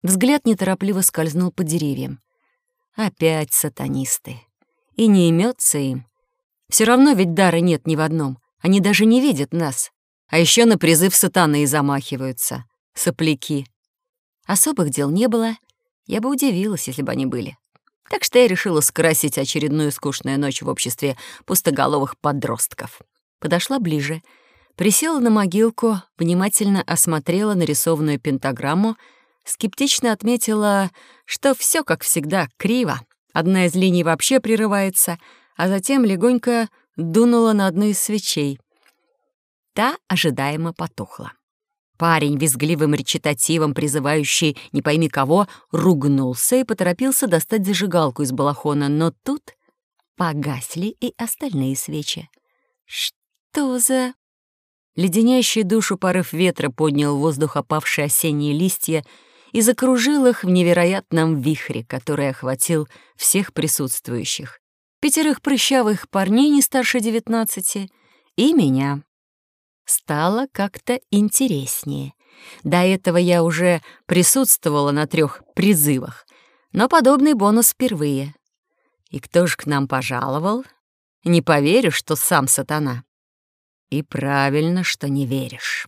Взгляд неторопливо скользнул по деревьям. Опять сатанисты. И не имется им. Все равно ведь дара нет ни в одном. Они даже не видят нас. А еще на призыв сатаны и замахиваются. Сопляки. Особых дел не было. Я бы удивилась, если бы они были. Так что я решила скрасить очередную скучную ночь в обществе пустоголовых подростков. Подошла ближе, присела на могилку, внимательно осмотрела нарисованную пентаграмму, скептично отметила, что все, как всегда, криво. Одна из линий вообще прерывается, а затем легонько дунула на одну из свечей. Та ожидаемо потухла. Парень, визгливым речитативом, призывающий не пойми кого, ругнулся и поторопился достать зажигалку из балахона, но тут погасли и остальные свечи. Что за... Леденящий душу порыв ветра поднял в воздух опавшие осенние листья и закружил их в невероятном вихре, который охватил всех присутствующих. 5 прыщавых парней не старше 19 и меня. Стало как-то интереснее. До этого я уже присутствовала на 3 призывах, но подобный бонус впервые. И кто же к нам пожаловал? Не поверю, что сам сатана. И правильно, что не веришь.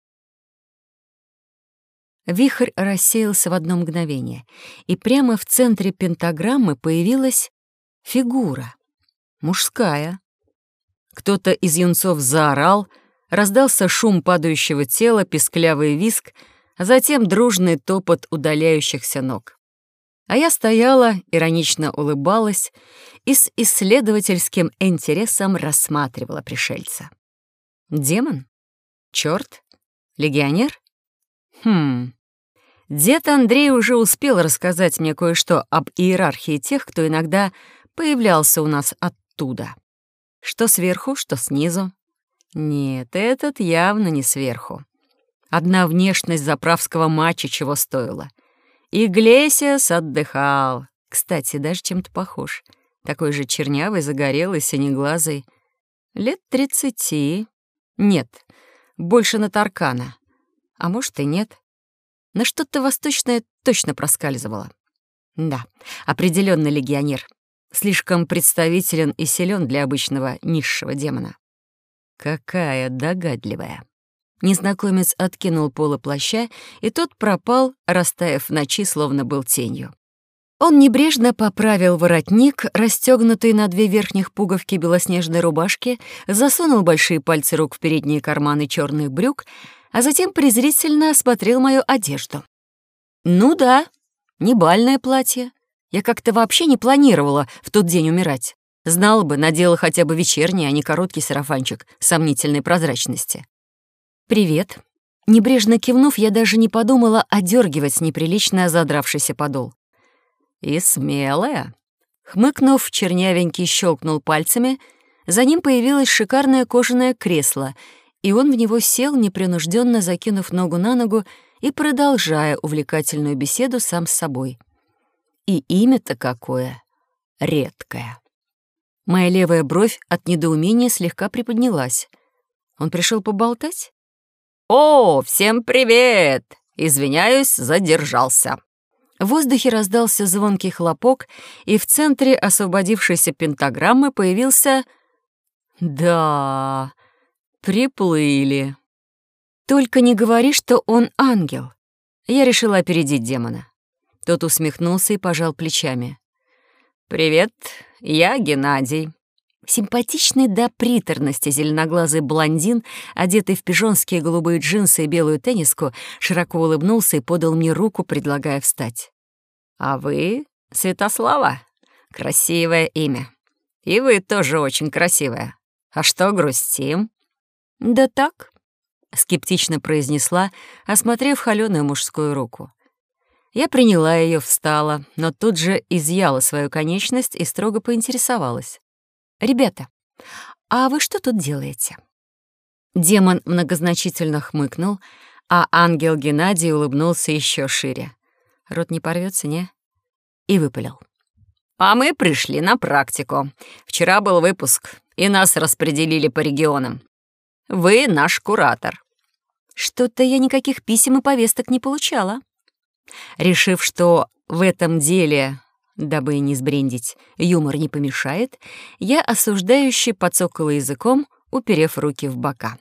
Вихрь рассеялся в одно мгновение, и прямо в центре пентаграммы появилась фигура. Мужская. Кто-то из юнцов заорал, раздался шум падающего тела, писклявый визг, а затем дружный топот удаляющихся ног. А я стояла, иронично улыбалась и с исследовательским интересом рассматривала пришельца. Демон? Чёрт? Легионер? Дед Андрей уже успел рассказать мне кое-что об иерархии тех, кто иногда появлялся у нас оттуда. Что сверху, что снизу. Нет, этот явно не сверху. Одна внешность заправского мачо чего стоила. Иглесиас отдыхал. Кстати, даже чем-то похож. Такой же чернявый, загорелый, синеглазый. Лет 30. Нет, больше на Таркана. А может и нет. Но что-то восточное точно проскальзывало. Да, определенно легионер. Слишком представителен и силен для обычного низшего демона. Какая догадливая. Незнакомец откинул полы плаща, и тот пропал, растаяв в ночи, словно был тенью. Он небрежно поправил воротник, расстёгнутый на 2 верхних пуговки белоснежной рубашки, засунул большие пальцы рук в передние карманы чёрных брюк, а затем презрительно осмотрел мою одежду. Ну да, не бальное платье. Я как-то вообще не планировала в тот день умирать. Знала бы, надела хотя бы вечерний, а не короткий сарафанчик сомнительной прозрачности. «Привет». Небрежно кивнув, я даже не подумала одергивать неприлично задравшийся подол. «И смелая». Хмыкнув, чернявенький щелкнул пальцами, за ним появилось шикарное кожаное кресло, и он в него сел, непринужденно закинув ногу на ногу и продолжая увлекательную беседу сам с собой. И имя-то какое редкое. Моя левая бровь от недоумения слегка приподнялась. Он пришел поболтать? «О, всем привет! Извиняюсь, задержался». В воздухе раздался звонкий хлопок, и в центре освободившейся пентаграммы появился... Да, приплыли. Только не говори, что он ангел. Я решила опередить демона. Тот усмехнулся и пожал плечами. «Привет, я Геннадий». Симпатичный до приторности зеленоглазый блондин, одетый в пижонские голубые джинсы и белую тенниску, широко улыбнулся и подал мне руку, предлагая встать. «А вы Святослава? Красивое имя. И вы тоже очень красивая. А что, грустим?» «Да так», — скептично произнесла, осмотрев холёную мужскую руку. Я приняла ее, встала, но тут же изъяла свою конечность и строго поинтересовалась. «Ребята, а вы что тут делаете?» Демон многозначительно хмыкнул, а ангел Геннадий улыбнулся еще шире. Рот не порвется, не? И выпалил. «А мы пришли на практику. Вчера был выпуск, и нас распределили по регионам. Вы наш куратор». «Что-то я никаких писем и повесток не получала». Решив, что в этом деле, дабы не сбрендить, юмор не помешает, я осуждающе подцокала языком, уперев руки в бока.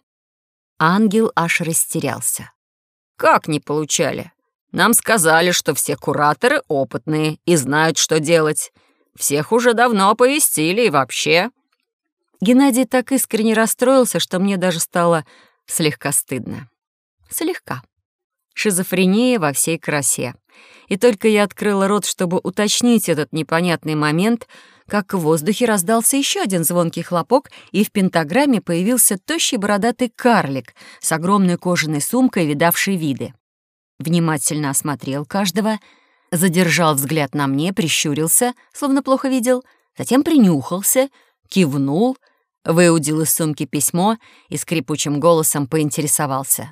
Ангел аж растерялся. «Как не получали? Нам сказали, что все кураторы опытные и знают, что делать. Всех уже давно оповестили и вообще...» Геннадий так искренне расстроился, что мне даже стало слегка стыдно. Слегка. Шизофрения во всей красе. И только я открыла рот, чтобы уточнить этот непонятный момент, как в воздухе раздался еще один звонкий хлопок, и в пентаграмме появился тощий бородатый карлик с огромной кожаной сумкой, видавшей виды. Внимательно осмотрел каждого, задержал взгляд на мне, прищурился, словно плохо видел, затем принюхался, кивнул, выудил из сумки письмо и скрипучим голосом поинтересовался.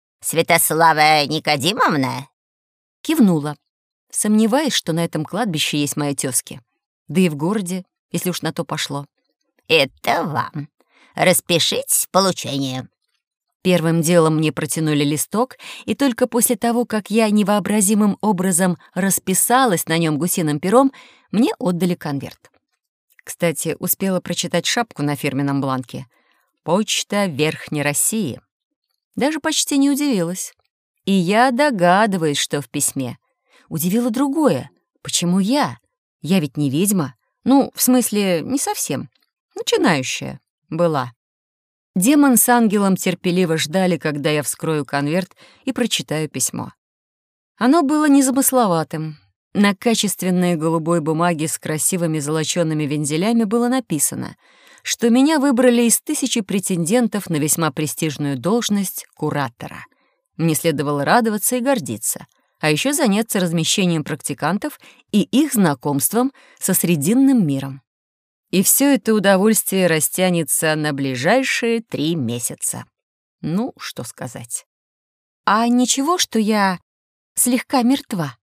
«Святослава Никодимовна?» Кивнула, сомневаясь, что на этом кладбище есть мои тёзки. Да и в городе, если уж на то пошло. «Это вам. Распишитесь в получении». Первым делом мне протянули листок, и только после того, как я невообразимым образом расписалась на нем гусиным пером, мне отдали конверт. Кстати, успела прочитать шапку на фирменном бланке. «Почта Верхней России». Даже почти не удивилась. И я догадываюсь, что в письме. Удивило другое. Почему я? Я ведь не ведьма. Ну, в смысле, не совсем. Начинающая была. Демон с ангелом терпеливо ждали, когда я вскрою конверт и прочитаю письмо. Оно было незамысловатым. На качественной голубой бумаге с красивыми золочёными вензелями было написано, что меня выбрали из 1000 претендентов на весьма престижную должность куратора. Мне следовало радоваться и гордиться, а еще заняться размещением практикантов и их знакомством со срединным миром. И все это удовольствие растянется на ближайшие 3 месяца. Ну, что сказать. А ничего, что я слегка мертва?